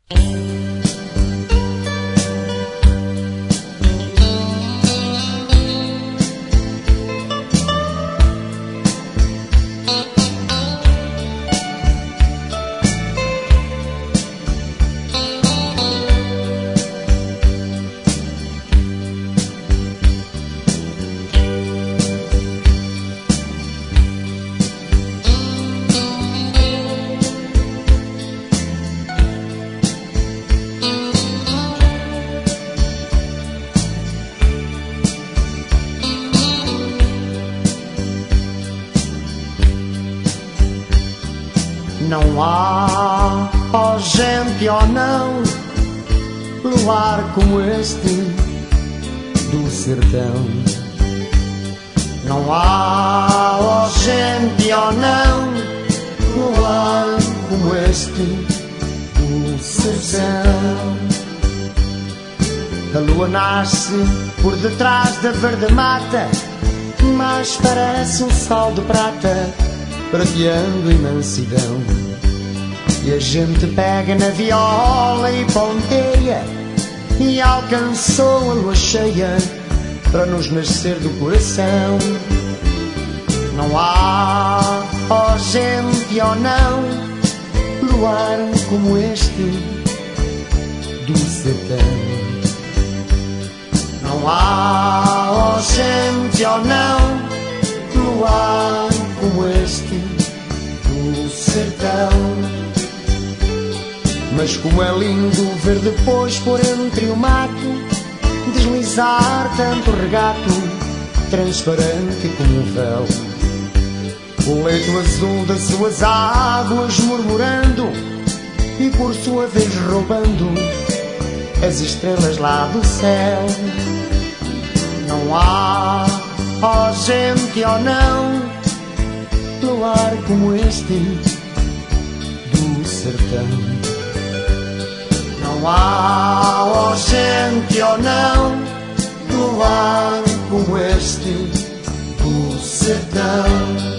Não há, ó gente, ó não, luar como este do sertão. Não há, ó gente, ó não, luar como este do sertão. A lua nasce por detrás da verde mata, mas parece um sol de prata prateando imensidão. E a gente pega na viola e ponteia, e alcançou a lua cheia para nos nascer do coração. Não há, ó gente, ó não, luar como este do sertão. Não há, ó gente, ó não, luar como este do sertão. Mas como é lindo ver depois por entre o mato deslizar tanto regato, transparente como um véu, o leito azul das suas águas murmurando e por sua vez roubando as estrelas lá do céu. Não há, ó gente, ó não, luar como este do sertão. Não há, ó gente, ó não, luar como este do sertão.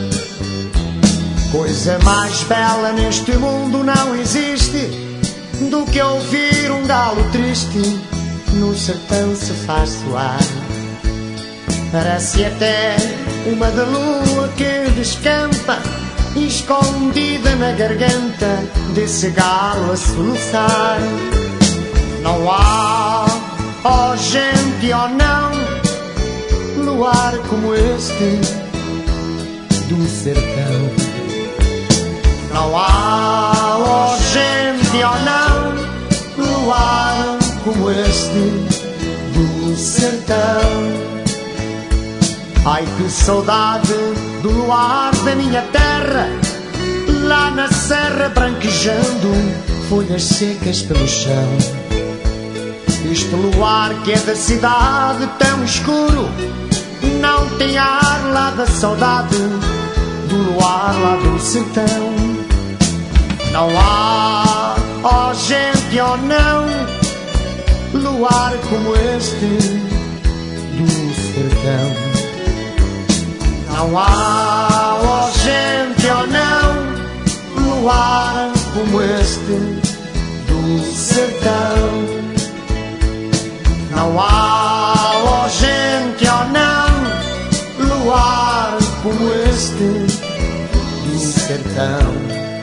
Coisa mais bela neste mundo não existe do que ouvir um galo triste no sertão se faz soar. Parece até uma da lua que descampa, escondida na garganta desse galo a soluçar. Não há, ó gente, ó não, luar como este do sertão. Não há, ó gente, ó não, luar como este do sertão. Ai, que saudade do luar da minha terra, lá na serra branquejando folhas secas pelo chão. Este luar que é da cidade tão escuro não tem ar lá da saudade do luar lá do sertão. Não há, ó gente, ó não, luar como este do sertão. Não há, ó gente, ó não, luar como este do sertão. Não há, ó gente, ó não, luar como este do sertão.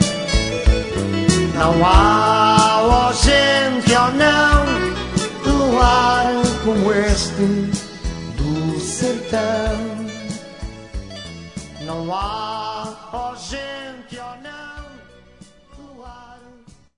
Não há, ó gente, ó não, luar como este do sertão. Não há